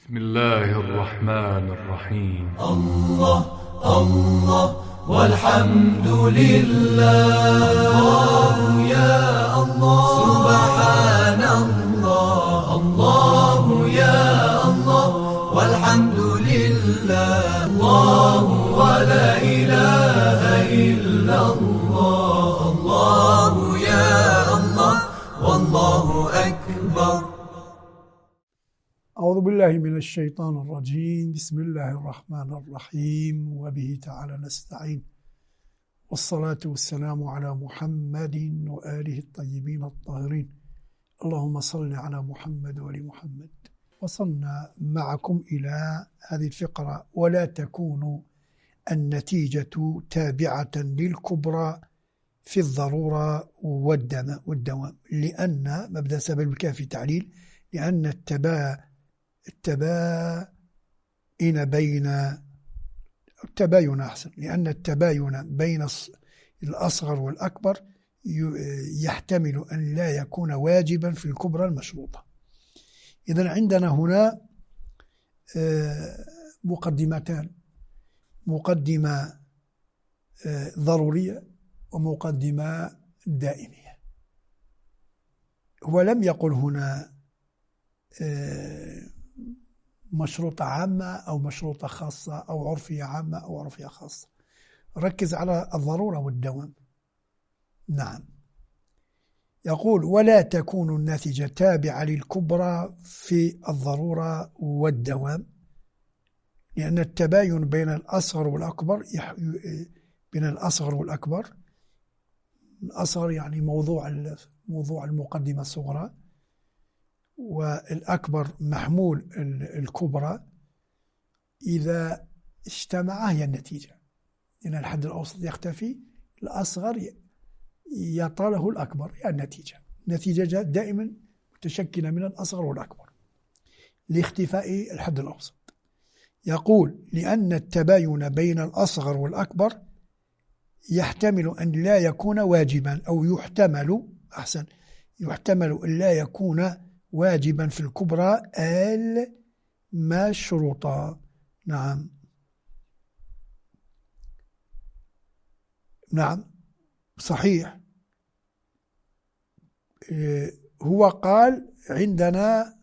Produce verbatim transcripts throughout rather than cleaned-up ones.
بسم الله الرحمن الرحيم. الله الله والحمد لله، الله يا الله سبحان الله، الله يا الله والحمد لله، الله ولا إله إلا الله، الله يا الله والله أكبر. أعوذ بالله من الشيطان الرجيم. بسم الله الرحمن الرحيم، وبه تعالى نستعين، والصلاة والسلام على محمد وآله الطيبين الطاهرين. اللهم صل على محمد وآل محمد. وصلنا معكم إلى هذه الفقرة: ولا تكون النتيجة تابعة للكبرى في الضرورة والدوام، لأن مبدأ سبب الكافي تعليل، لأن التبا التباين بين التباين أحسن لأن التباين بين الأصغر والأكبر يحتمل أن لا يكون واجبا في الكبرى المشروطة. إذن عندنا هنا مقدمتان: مقدمة ضرورية ومقدمة دائمية. هو لم يقل هنا مشروطة عامة أو مشروطة خاصة أو عرفية عامة أو عرفية خاصة، ركز على الضرورة والدوام. نعم، يقول: ولا تكون النتيجة تابعة للكبرى في الضرورة والدوام، لأن التباين بين الأصغر والأكبر يح... بين الأصغر والأكبر، الأصغر يعني موضوع موضوع المقدمة الصغرى، والأكبر محمول الكبرى. إذا اجتمع هي النتيجة، لأن الحد الأوسط يختفي، الأصغر يطاله الأكبر، هي النتيجة. النتيجة دائما متشكلة من الأصغر والأكبر لاختفاء الحد الأوسط. يقول: لأن التباين بين الأصغر والأكبر يحتمل أن لا يكون واجبا، أو يحتمل أحسن يحتمل أن لا يكون واجبا في الكبرى المشروطة. نعم نعم صحيح. هو قال عندنا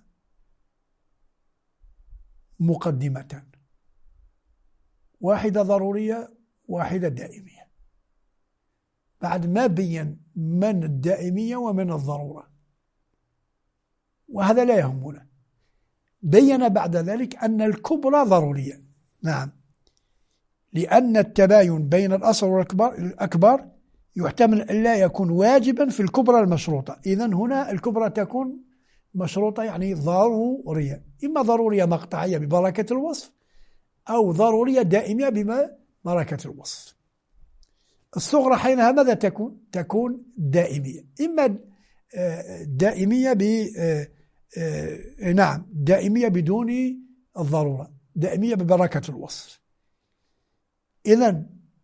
مقدمتان: واحدة ضرورية واحدة دائمية. بعد ما بين من الدائمية ومن الضرورة، وهذا لا يهمنا، بين بعد ذلك أن الكبرى ضرورية. نعم، لأن التباين بين الأصغر والأكبر الأكبر يحتمل أن لا يكون واجبا في الكبرى المشروطة. إذن هنا الكبرى تكون مشروطة، يعني ضرورية، إما ضرورية مقطعية ببركة الوصف، أو ضرورية دائمية ببركة الوصف. الصغرى حينها ماذا تكون؟ تكون دائمية، إما دائمية ب نعم دائمية بدون الضرورة، دائمية ببركة الوصف. إذن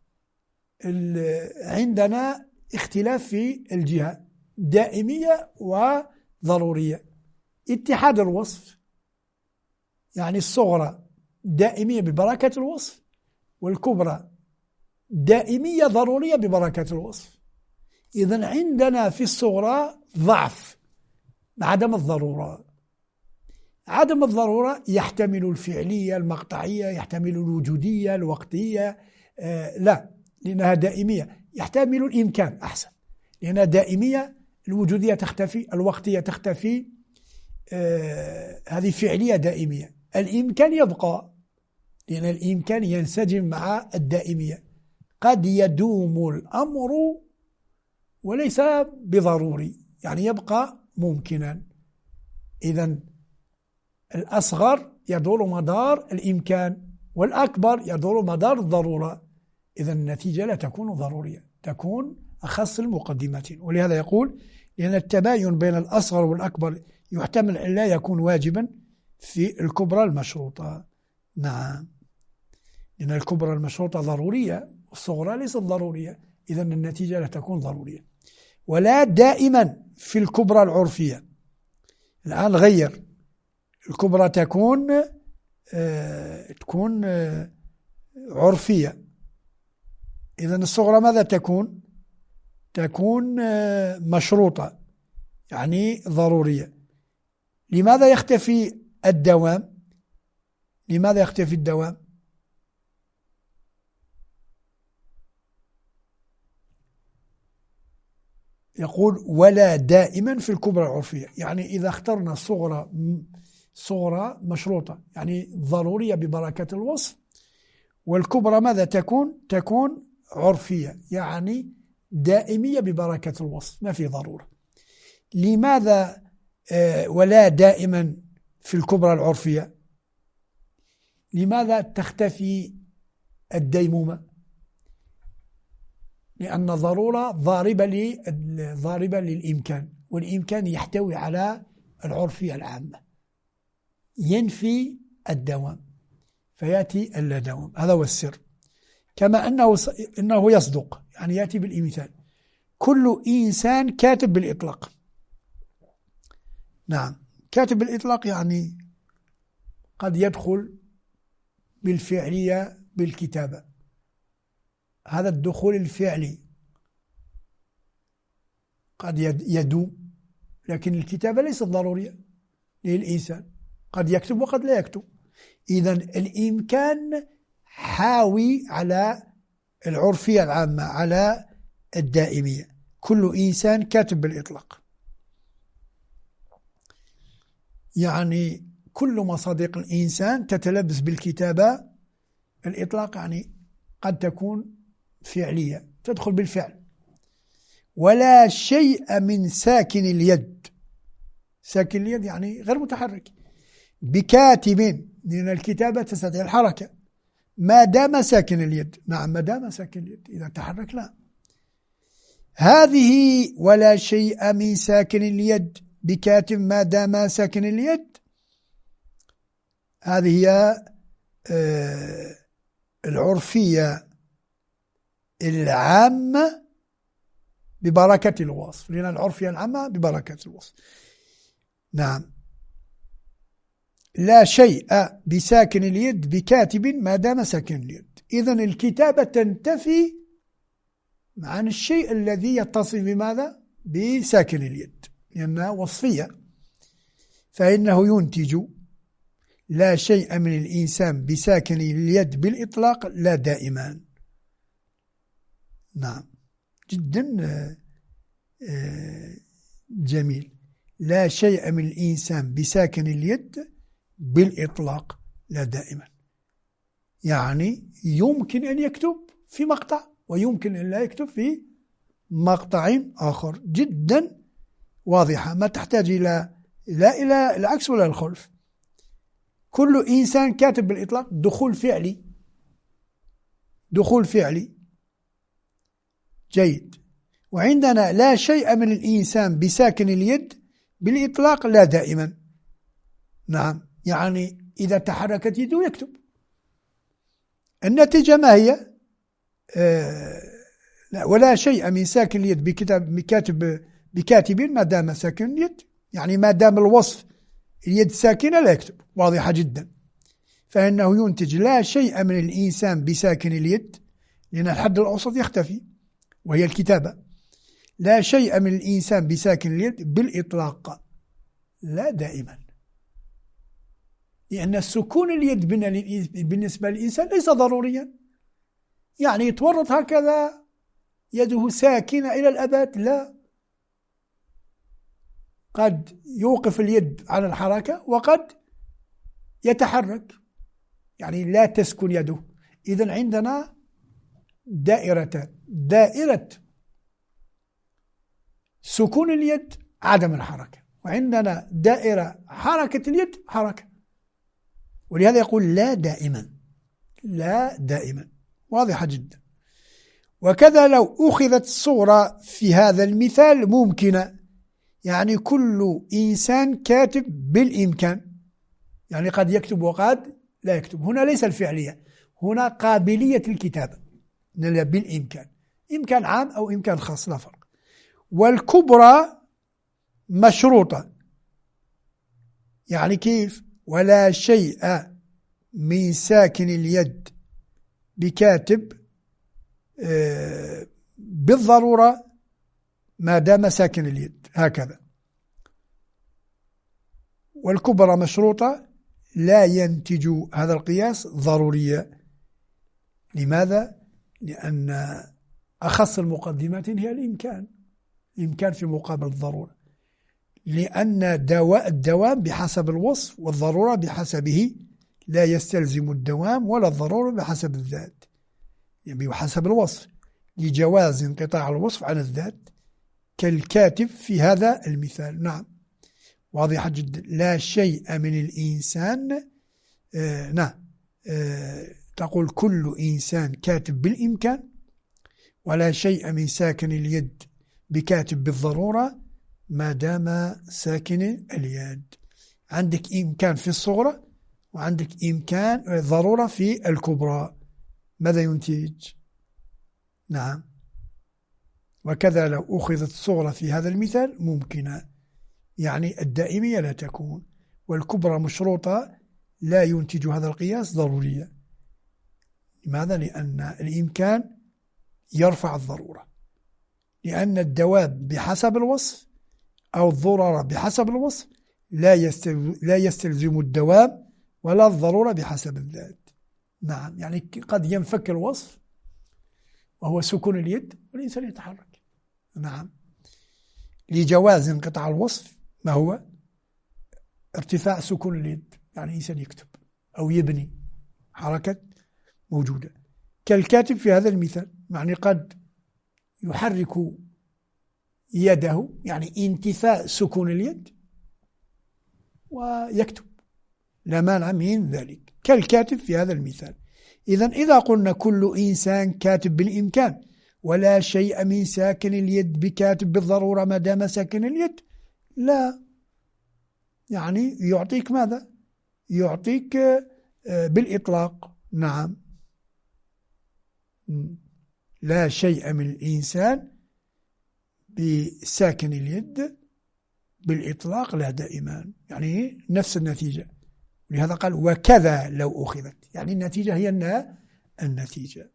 عندنا اختلاف في الجهة، دائمية وضرورية. اتحاد الوصف، يعني الصغرى دائمية ببركة الوصف، والكبرى دائمية ضرورية ببركة الوصف. إذن عندنا في الصغرى ضعف، عدم الضرورة. عدم الضرورة يحتمل الفعلية المقطعية، يحتمل الوجودية الوقتية، آه لا، لأنها دائمية. يحتمل الإمكان أحسن، لأنها دائمية، الوجودية تختفي، الوقتية تختفي، آه هذه فعلية دائمية. الإمكان يبقى، لأن الإمكان ينسجم مع الدائمية. قد يدوم الأمر وليس بضروري، يعني يبقى ممكنا. إذن الأصغر يدور مدار الإمكان، والأكبر يدور مدار الضرورة. إذن النتيجة لا تكون ضرورية، تكون أخص المقدمتين. ولهذا يقول: لأن التباين بين الأصغر والأكبر يحتمل أن لا يكون واجبا في الكبرى المشروطة. نعم، لأن الكبرى المشروطة ضرورية، والصغرى ليست ضرورية، إذن النتيجة لا تكون ضرورية. ولا دائما في الكبرى العرفية. الآن غير، الكبرى تكون آه تكون آه عرفية. إذن الصغرى ماذا تكون؟ تكون آه مشروطة، يعني ضرورية. لماذا يختفي الدوام؟ لماذا يختفي الدوام؟ يقول ولا دائما في الكبرى العرفية، يعني إذا اخترنا صغرى صغرى مشروطة يعني ضرورية ببركة الوصف، والكبرى ماذا تكون؟ تكون عرفية يعني دائمية ببركة الوصف، ما في ضرورة. لماذا آه ولا دائما في الكبرى العرفية؟ لماذا تختفي الديمومة؟ لأن ضرورة ضاربة ضاربة للإمكان، والإمكان يحتوي على العرفية العامة، ينفي الدوام فيأتي اللا دوام. هذا هو السر. كما أنه إنه يصدق، يعني يأتي بالإمثال كل إنسان كاتب بالإطلاق. نعم، كاتب بالإطلاق يعني قد يدخل بالفعلية بالكتابة، هذا الدخول الفعلي قد يدوم، لكن الكتابة ليست ضرورية للإنسان، قد يكتب وقد لا يكتب. إذن الإمكان حاوي على العرفية العامة، على الدائمية. كل إنسان كاتب بالإطلاق، يعني كل مصادق الإنسان تتلبس بالكتابة. الإطلاق يعني قد تكون فعلية، تدخل بالفعل. ولا شيء من ساكن اليد، ساكن اليد يعني غير متحرك، بكاتب، لأن الكتابة تستطيع الحركة ما دام ساكن اليد. نعم، ما دام ساكن اليد، إذا تحرك لا. هذه ولا شيء من ساكن اليد بكاتب ما دام ساكن اليد، هذه هي آه العرفية العامة ببركة الوصف، لأن العرفية العامة ببركة الوصف. نعم، لا شيء بساكن اليد بكاتب ما دام ساكن اليد. إذن الكتابة تنتفي عن الشيء الذي يتصل بماذا؟ بساكن اليد، لأنها وصفية. فإنه ينتج لا شيء من الإنسان بساكن اليد بالإطلاق لا دائما. نعم، جدا جميل. لا شيء من الإنسان بساكن اليد بالإطلاق لا دائما، يعني يمكن أن يكتب في مقطع ويمكن أن لا يكتب في مقطع آخر. جدا واضحة، ما تحتاج إلى لا إلى العكس ولا الخلف. كل إنسان كاتب بالإطلاق، دخول فعلي، دخول فعلي. جيد. وعندنا لا شيء من الإنسان بساكن اليد بالإطلاق لا دائما. نعم، يعني إذا تحركت يده يكتب. النتيجة ما هي؟ آه لا ولا شيء من ساكن اليد بكتاب بكاتب بكاتب ما دام ساكن اليد، يعني ما دام الوصف اليد ساكنة لا يكتب. واضحة جدا. فإنه ينتج لا شيء من الإنسان بساكن اليد، لأن الحد الأوسط يختفي وهي الكتابة. لا شيء من الإنسان بساكن اليد بالإطلاق لا دائما، لأن السكون اليد بالنسبة للإنسان ليس ضروريا، يعني يتورط هكذا يده ساكنة إلى الأبد، لا. قد يوقف اليد على الحركة وقد يتحرك، يعني لا تسكن يده. إذن عندنا دائرة دائرة سكون اليد عدم الحركة، وعندنا دائرة حركة اليد حركة. ولهذا يقول لا دائما، لا دائما. واضحة جدا. وكذا لو أخذت الصورة في هذا المثال ممكنة، يعني كل إنسان كاتب بالإمكان، يعني قد يكتب وقد لا يكتب. هنا ليس الفعلية، هنا قابلية الكتابة بالإمكان، إمكان عام أو إمكان خاص لا فرق. والكبرى مشروطة، يعني كيف؟ ولا شيء من ساكن اليد بكاتب بالضرورة ما دام ساكن اليد هكذا. والكبرى مشروطة لا ينتج هذا القياس ضرورية. لماذا؟ لأن أخص المقدمات هي الإمكان، الإمكان في مقابل الضرورة، لأن دواء الدوام بحسب الوصف والضرورة بحسبه لا يستلزم الدوام ولا الضرورة بحسب الذات، يعني بحسب الوصف لجواز انقطاع الوصف عن الذات كالكاتب في هذا المثال. نعم واضحة جدا. لا شيء من الإنسان آه نعم آه تقول كل إنسان كاتب بالإمكان، ولا شيء من ساكن اليد بكاتب بالضرورة ما دام ساكن اليد. عندك إمكان في الصغرى وعندك إمكان ضرورة في الكبرى، ماذا ينتج؟ نعم. وكذا لو أخذت الصغرى في هذا المثال ممكنة، يعني الدائمية لا تكون، والكبرى مشروطة لا ينتج هذا القياس ضرورية. لماذا؟ لأن الإمكان يرفع الضرورة، لأن الدواب بحسب الوصف أو الضرورة بحسب الوصف لا لا يستلزم الدوام ولا الضرورة بحسب الذات. نعم، يعني قد ينفك الوصف وهو سكون اليد والإنسان يتحرك. نعم، لجواز انقطاع الوصف ما هو ارتفاع سكون اليد، يعني الإنسان يكتب أو يبني حركة موجودة كالكاتب في هذا المثال، يعني قد يحرك يده، يعني انتفاء سكون اليد ويكتب، لا مانع من ذلك كالكاتب في هذا المثال. إذن إذا قلنا كل إنسان كاتب بالإمكان ولا شيء من ساكن اليد بكاتب بالضرورة ما دام ساكن اليد، لا، يعني يعطيك ماذا؟ يعطيك بالإطلاق. نعم، لا شيء من الإنسان بساكن اليد بالإطلاق لا دائما، يعني نفس النتيجة. لهذا قال وكذا لو أخذت، يعني النتيجة هي النتيجة.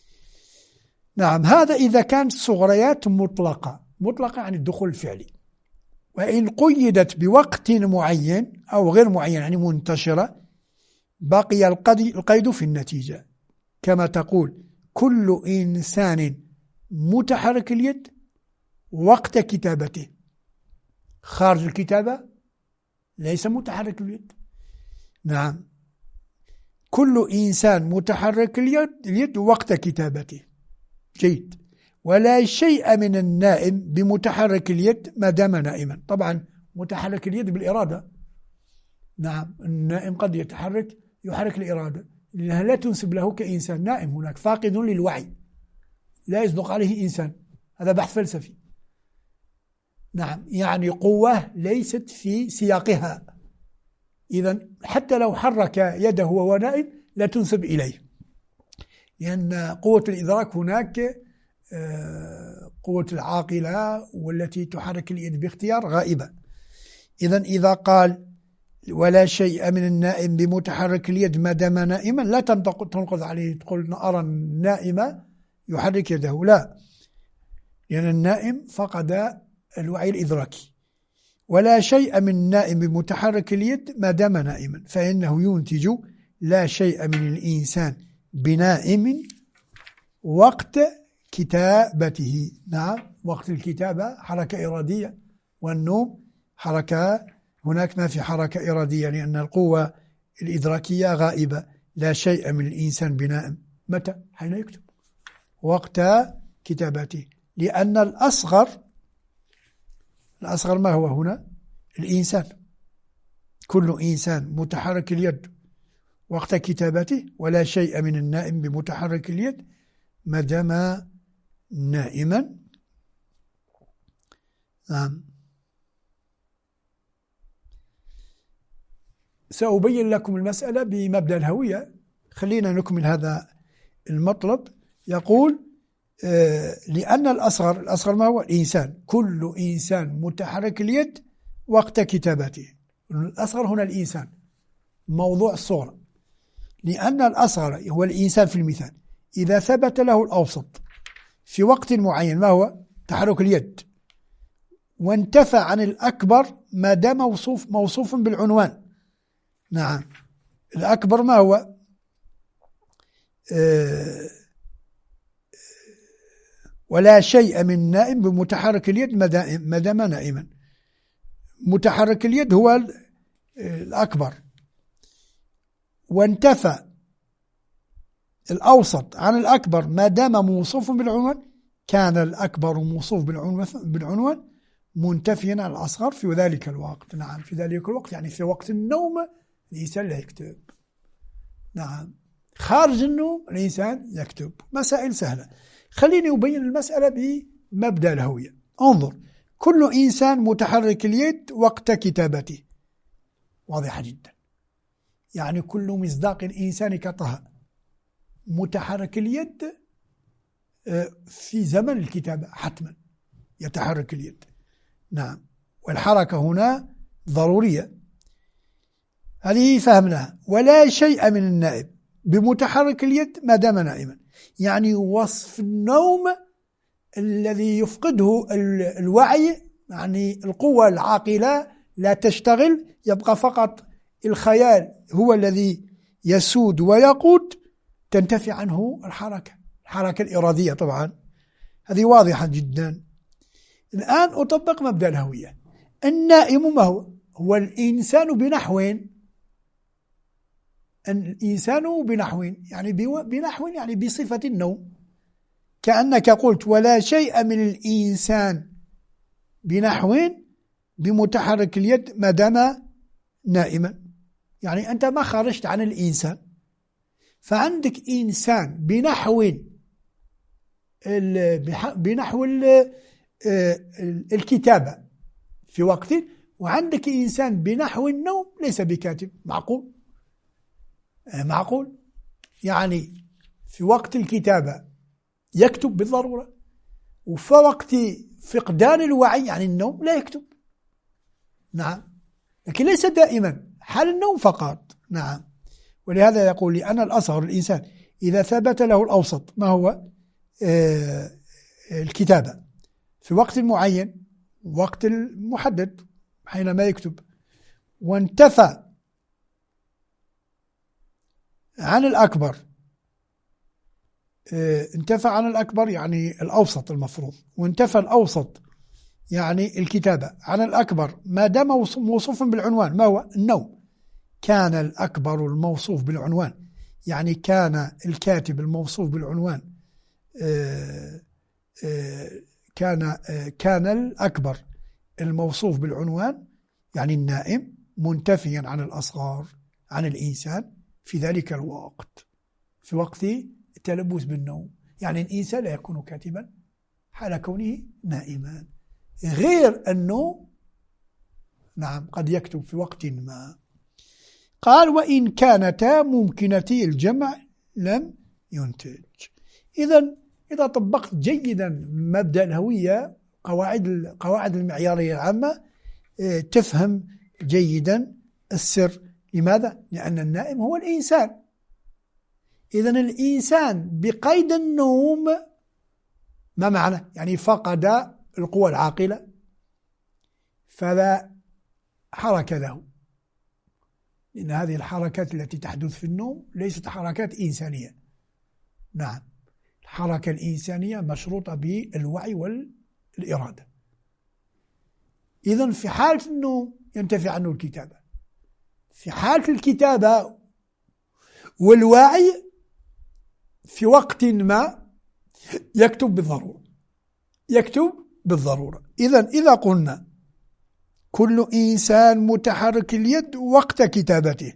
نعم، هذا إذا كانت صغريات مطلقة، مطلقة عن الدخول الفعلي. وإن قيدت بوقت معين أو غير معين يعني منتشرة بقي القيد في النتيجة، كما تقول كل إنسان متحرك اليد وقت كتابته. خارج الكتابة ليس متحرك اليد. نعم، كل إنسان متحرك اليد, اليد وقت كتابته. جيد. ولا شيء من النائم بمتحرك اليد ما دام نائما. طبعا متحرك اليد بالإرادة. نعم، النائم قد يتحرك يحرك الإرادة لأنها لا تنسب له كإنسان نائم، هناك فاقد للوعي لا يصدق عليه إنسان، هذا بحث فلسفي. نعم، يعني قوة ليست في سياقها، إذن حتى لو حرك يده وهو نائم لا تنسب إليه، لأن قوة الإدراك هناك قوة العاقلة والتي تحرك اليد باختيار غائبة. إذن إذا قال ولا شيء من النائم بمتحرك اليد ما دام نائما لا تنقض عليه تقول أرى النائم يحرك يده، لا، لأن النائم فقد الوعي الإدراكي. ولا شيء من النائم بمتحرك اليد ما دام نائما، فإنه ينتج لا شيء من الإنسان بنائم وقت كتابته. نعم، وقت الكتابة حركة إرادية، والنوم حركة، هناك ما في حركة إرادية لأن القوة الإدراكية غائبة. لا شيء من الإنسان بنائم متى؟ حين يكتب، وقت كتابته، لأن الأصغر الأصغر ما هو هنا؟ الإنسان. كل إنسان متحرك اليد وقت كتابته، ولا شيء من النائم بمتحرك اليد ما دام نائما. نعم، سأبين لكم المسألة بمبدأ الهوية. خلينا نكمل هذا المطلب. يقول آه لأن الأصغر الأصغر ما هو؟ الإنسان. كل إنسان متحرك اليد وقت كتابته. الأصغر هنا الإنسان، موضوع الصغرى. لأن الأصغر هو الإنسان في المثال إذا ثبت له الأوسط في وقت معين ما هو تحرك اليد، وانتفى عن الأكبر ما دام موصوف موصوف بالعنوان. نعم، الأكبر ما هو؟ آه ولا شيء من نائم بمتحرك اليد ما دام نائما. متحرك اليد هو الأكبر، وانتفى الأوسط عن الأكبر ما دام موصوف بالعنوان، كان الأكبر موصوف بالعنوان منتفيا عن الأصغر في ذلك الوقت. نعم، في ذلك الوقت يعني في وقت النوم الإنسان لا يكتب. نعم، خارج النوم الإنسان يكتب. مسائل سهلة. خليني أبين المسألة بمبدأ الهوية. انظر، كل إنسان متحرك اليد وقت كتابته، واضحة جدا. يعني كل مصداق إنسان كطه متحرك اليد في زمن الكتابة حتما يتحرك اليد. نعم، والحركة هنا ضرورية، هذه فهمناها. ولا شيء من النائم بمتحرك اليد ما دام نائما، يعني وصف النوم الذي يفقده الوعي، يعني القوة العاقلة لا تشتغل، يبقى فقط الخيال هو الذي يسود ويقود، تنتفي عنه الحركة، الحركة الإرادية طبعا، هذه واضحة جدا. الآن أطبق مبدأ الهوية. النائم ما هو؟ هو الإنسان بنحوين، الإنسان بنحوين يعني بنحو يعني بصفة النوم، كأنك قلت ولا شيء من الإنسان بنحوين بمتحرك اليد ما دام نائما، يعني أنت ما خرجت عن الإنسان، فعندك إنسان بنحو بنحو الكتابة في وقت، وعندك إنسان بنحو النوم ليس بكاتب. معقول؟ معقول؟ يعني في وقت الكتابة يكتب بالضرورة، وفي وقت فقدان الوعي يعني النوم لا يكتب. نعم، لكن ليس دائما، حال النوم فقط. نعم، ولهذا يقول لأن الأصغر الإنسان إذا ثبت له الأوسط ما هو آه الكتابة في وقت معين، وقت محدد حينما يكتب، وانتفى عن الأكبر، آه انتفى عن الأكبر يعني الأوسط المفروض، وانتفى الأوسط يعني الكتابة عن الأكبر ما دام موصوفا بالعنوان ما هو النوم، كان الأكبر الموصوف بالعنوان، يعني كان الكاتب الموصوف بالعنوان آآ آآ كان آآ كان الأكبر الموصوف بالعنوان يعني النائم منتفيا عن الأصغر عن الإنسان في ذلك الوقت، في وقت التلبس بالنوم. يعني الإنسان لا يكون كاتبا حال كونه نائما، غير أنه نعم قد يكتب في وقت ما. قال وإن كانتا ممكنتي الجمع لم ينتج. إذا إذا طبقت جيدا مبدأ الهوية، قواعد القواعد المعيارية العامة، تفهم جيدا السر. لماذا؟ لأن النائم هو الإنسان. إذا الإنسان بقيد النوم ما معنى؟ يعني فقد القوى العاقلة فلا حركة له، لأن هذه الحركات التي تحدث في النوم ليست حركات إنسانية. نعم، الحركة الإنسانية مشروطة بالوعي والإرادة. إذن في حالة النوم ينتفي عنه الكتابة، في حالة الكتابة والوعي في وقت ما يكتب بالضرورة، يكتب بالضرورة. إذن إذا قلنا كل إنسان متحرك اليد وقت كتابته،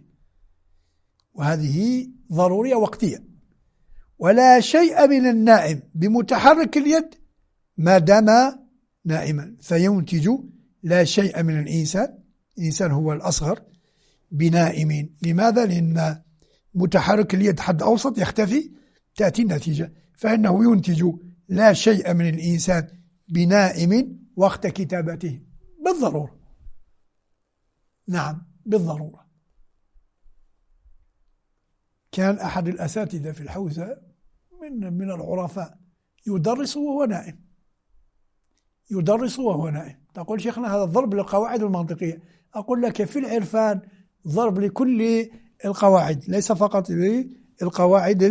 وهذه ضرورية وقتية، ولا شيء من النائم بمتحرك اليد ما دام نائما، فينتج لا شيء من الإنسان، الإنسان هو الأصغر بنائم. لماذا؟ لأن متحرك اليد حد أوسط يختفي، تأتي النتيجة، فإنه ينتج لا شيء من الإنسان بنائم وقت كتابته بالضرورة. نعم، بالضرورة. كان أحد الأساتذة في الحوزة من من العرفاء يدرس وهو نائم، يدرس وهو نائم. تقول شيخنا هذا ضرب للقواعد المنطقية. أقول لك في العرفان ضرب لكل القواعد، ليس فقط للقواعد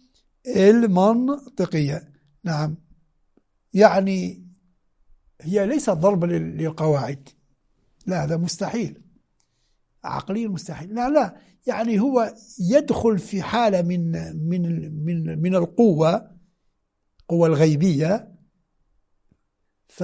المنطقية. نعم، يعني هي ليست ضرب للقواعد، لا، هذا مستحيل، عقليا مستحيل. لا لا يعني هو يدخل في حالة من من من من القوة، قوة الغيبية، ف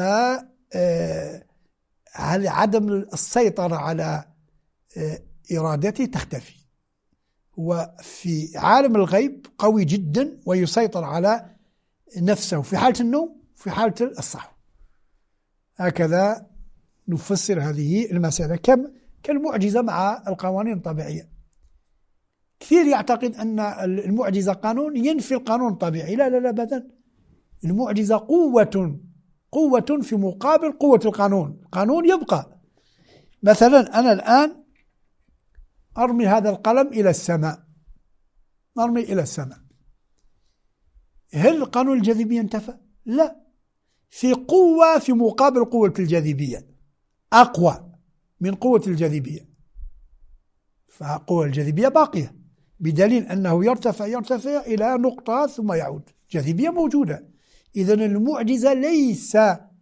عدم السيطرة على إرادته تختفي. هو في عالم الغيب قوي جدا ويسيطر على نفسه في حالة النوم، في حالة الصحو. هكذا نفسر هذه المسألة، كم كالمعجزة مع القوانين الطبيعية. كثير يعتقد أن المعجزة قانون ينفي القانون الطبيعي. لا لا لا أبدا، المعجزة قوة قوة في مقابل قوة القانون. القانون يبقى. مثلا أنا الآن أرمي هذا القلم إلى السماء، أرمي إلى السماء، هل قانون الجاذبية انتفى؟ لا، في قوة في مقابل قوة الجاذبية أقوى من قوة الجاذبية، فقوة الجاذبية باقية، بدليل أنه يرتفع يرتفع إلى نقطة ثم يعود. جاذبية موجودة. إذن المعجزة ليس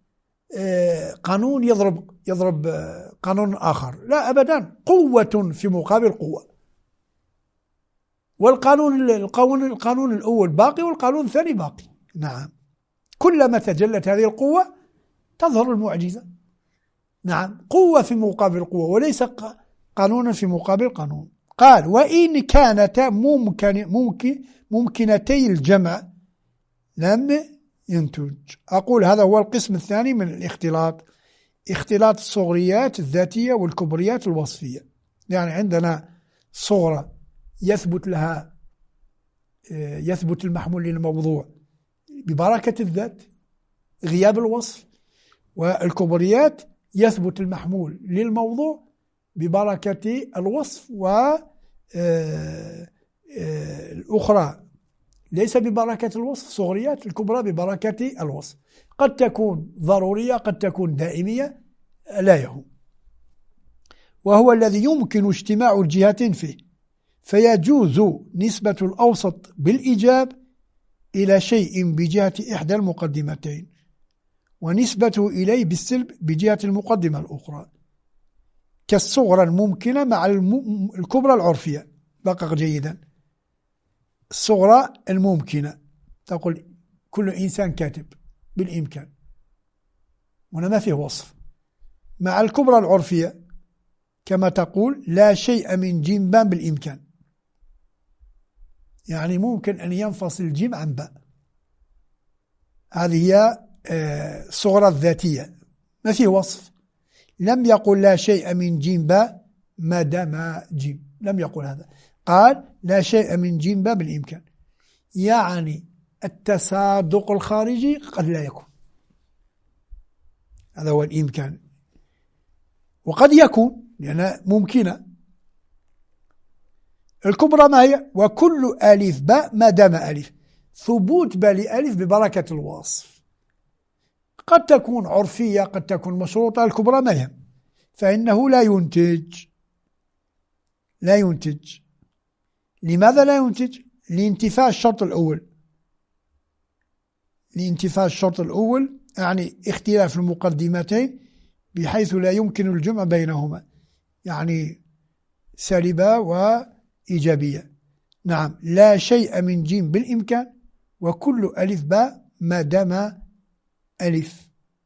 قانون يضرب يضرب قانون آخر، لا أبدا، قوة في مقابل قوة. والقانون القانون القانون الأول باقي والقانون الثاني باقي. نعم، كلما تجلت هذه القوة تظهر المعجزة. نعم، قوة في مقابل قوة وليس قانونا في مقابل قانون. قال وإن كانتا ممكن ممكن ممكنتي الجمع لم ينتج. أقول هذا هو القسم الثاني من الاختلاط، اختلاط الصغريات الذاتية والكبريات الوصفية. يعني عندنا صغرى يثبت لها يثبت المحمول للموضوع ببركة الذات غياب الوصف، والكبريات يثبت المحمول للموضوع ببركة الوصف، والأخرى ليس ببركة الوصف، صغريات الكبرى ببركة الوصف. قد تكون ضرورية، قد تكون دائمية، لا يهم. وهو الذي يمكن اجتماع الجهتين فيه، فيجوز نسبة الأوسط بالإيجاب إلى شيء بجهة إحدى المقدمتين، ونسبته إليه بالسلب بجهة المقدمة الأخرى، كالصغرى الممكنة مع الكبرى العرفية. دقق جيدا، الصغرى الممكنة تقول كل إنسان كاتب بالإمكان، هنا ما فيه وصف. مع الكبرى العرفية كما تقول لا شيء من جيم بالإمكان، يعني ممكن أن ينفصل جيم عن باء. هذه هي الصغرى الذاتية، ما فيه وصف. لم يقل لا شيء من جيم باء ما دام جيم، لم يقل هذا، قال لا شيء من جيم باء بالإمكان، يعني التصادق الخارجي قد لا يكون، هذا هو الإمكان، وقد يكون لأنها ممكنة. الكبرى ما هي؟ وكل ألف باء ما دام ألف، ثبوت باء لألف ببركة الوصف. قد تكون عرفية، قد تكون مشروطة، الكبرى ما يهم، فإنه لا ينتج لا ينتج لماذا لا ينتج؟ لانتفاء الشرط الأول، لانتفاء الشرط الأول يعني اختلاف المقدمتين بحيث لا يمكن الجمع بينهما، يعني سالبة وإيجابية. نعم، لا شيء من جيم بالإمكان، وكل ألف باء ما دام ألف.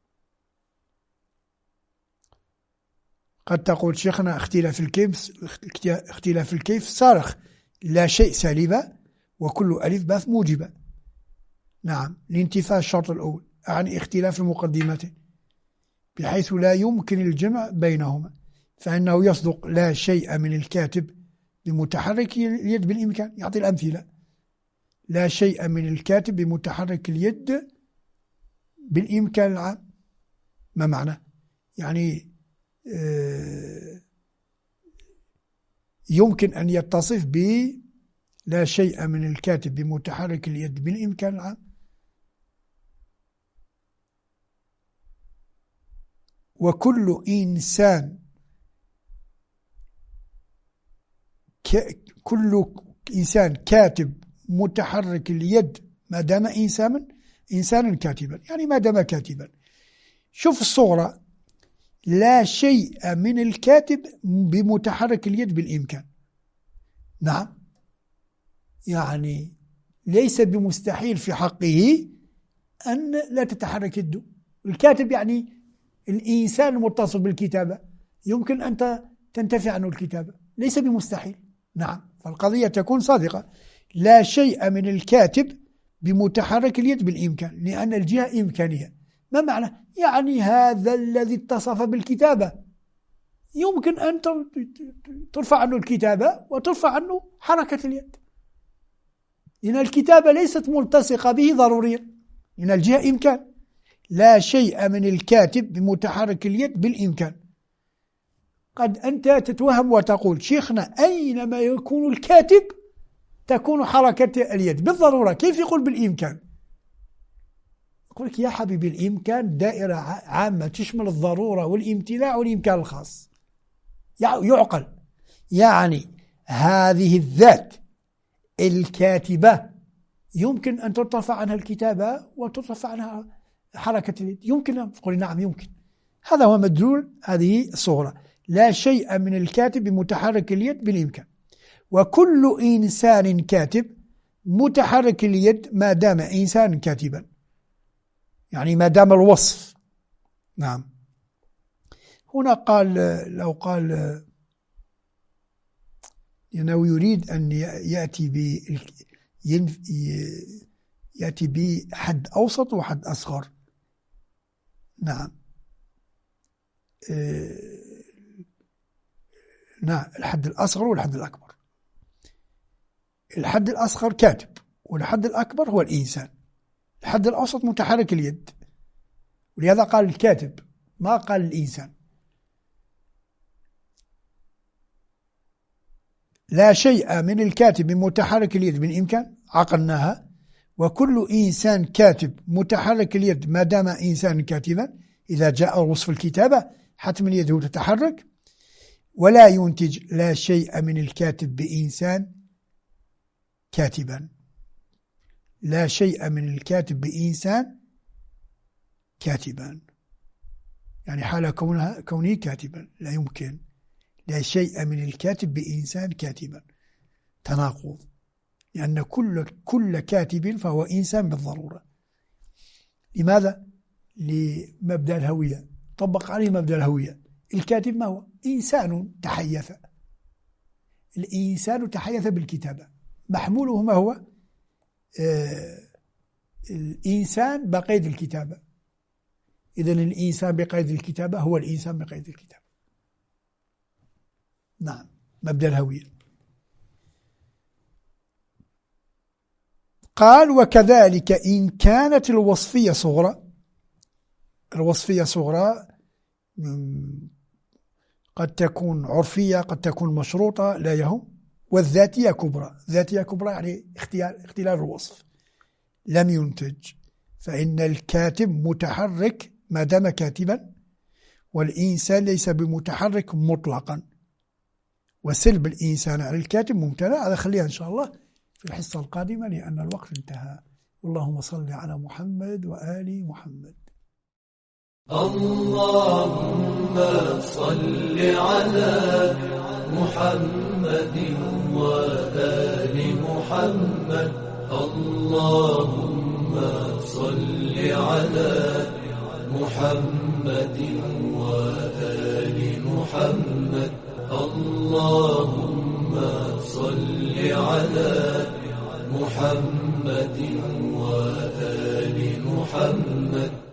قد تقول شيخنا اختلاف الكيف اختلاف الكيف صارخ، لا شيء سالبة وكل ألف باء موجبة. نعم، لانتفاء الشرط الأول يعني اختلاف المقدمتين بحيث لا يمكن الجمع بينهما، فإنه يصدق لا شيء من الكاتب بمتحرك اليد بالإمكان. يعطي الأمثلة، لا شيء من الكاتب بمتحرك اليد بالإمكان العام. ما معنى؟ يعني يمكن أن يتصف لا شيء من الكاتب بمتحرك اليد بالإمكان العام. وكل إنسان ك... كل إنسان كاتب متحرك اليد ما دام إنسانا إنسانا كاتبا، يعني ما دام كاتبا. شوف الصورة، لا شيء من الكاتب بمتحرك اليد بالإمكان. نعم، يعني ليس بمستحيل في حقه أن لا تتحرك يده. الكاتب يعني الإنسان المتصف بالكتابة، يمكن أن تنتفع عنه الكتابة، ليس بمستحيل. نعم، فالقضية تكون صادقة. لا شيء من الكاتب بمتحرك اليد بالإمكان، لأن الجهة إمكانية. ما معنى؟ يعني هذا الذي اتصف بالكتابة يمكن أن ترفع عنه الكتابة وترفع عنه حركة اليد، لأن الكتابة ليست ملتصقة به ضروريا، لأن الجهة إمكان. لا شيء من الكاتب بمتحرك اليد بالإمكان. قد أنت تتوهم وتقول شيخنا أينما يكون الكاتب تكون حركة اليد بالضرورة، كيف يقول بالإمكان؟ يقول لك يا حبيبي الإمكان دائرة عامة تشمل الضرورة والامتناع والإمكان الخاص. يعقل يعني هذه الذات الكاتبة يمكن أن ترتفع عنها الكتابة وترتفع عنها حركة اليد، يمكن أن تقول نعم يمكن. هذا هو مدلول هذه الصورة، لا شيء من الكاتب بمتحرك اليد بالإمكان. وكل إنسان كاتب متحرك اليد ما دام إنسان كاتبا، يعني ما دام الوصف. نعم، هنا قال لو قال لأنه يريد أن يأتي ب يأتي بحد أوسط وحد أصغر. نعم، نعم، الحد الأصغر والحد الأكبر. الحد الأصغر كاتب، والحد الأكبر هو الإنسان. الحد الأوسط متحرك اليد، ولهذا قال الكاتب ما قال الإنسان. لا شيء من الكاتب متحرك اليد بالإمكان، عقلناها. وكل إنسان كاتب متحرك اليد ما دام إنسان كاتبا، إذا جاء وصف الكتابة حتما يده تتحرك. ولا ينتج لا شيء من الكاتب بإنسان كاتبا، لا شيء من الكاتب بإنسان كاتبا، يعني حال كونها كونه كاتبا لا يمكن. لا شيء من الكاتب بإنسان كاتبا، تناقض، لأن كل كل كاتب فهو إنسان بالضرورة. لماذا؟ لمبدأ الهوية، طبق عليه مبدأ الهوية. الكاتب ما هو؟ إنسان تحيث. الإنسان تحيث بالكتابة، محموله ما هو؟ آه الإنسان بقيد الكتابة. إذن الإنسان بقيد الكتابة هو الإنسان بقيد الكتابة. نعم، مبدأ الهوية. قال وكذلك إن كانت الوصفية صغرى، الوصفية صغرى قد تكون عرفية قد تكون مشروطة لا يهم. والذاتية كبرى، ذاتية كبرى يعني اختيار اختلال الوصف لم ينتج، فإن الكاتب متحرك ما دام كاتبا، والإنسان ليس بمتحرك مطلقا، وسلب الإنسان على الكاتب ممتنع. هذا خليها إن شاء الله في الحصة القادمة لأن الوقت انتهى. اللهم صل على محمد وآل محمد. اللهم صل على محمد وآل محمد. اللهم صل على محمد وآل محمد. اللهم صل على محمد وآل محمد.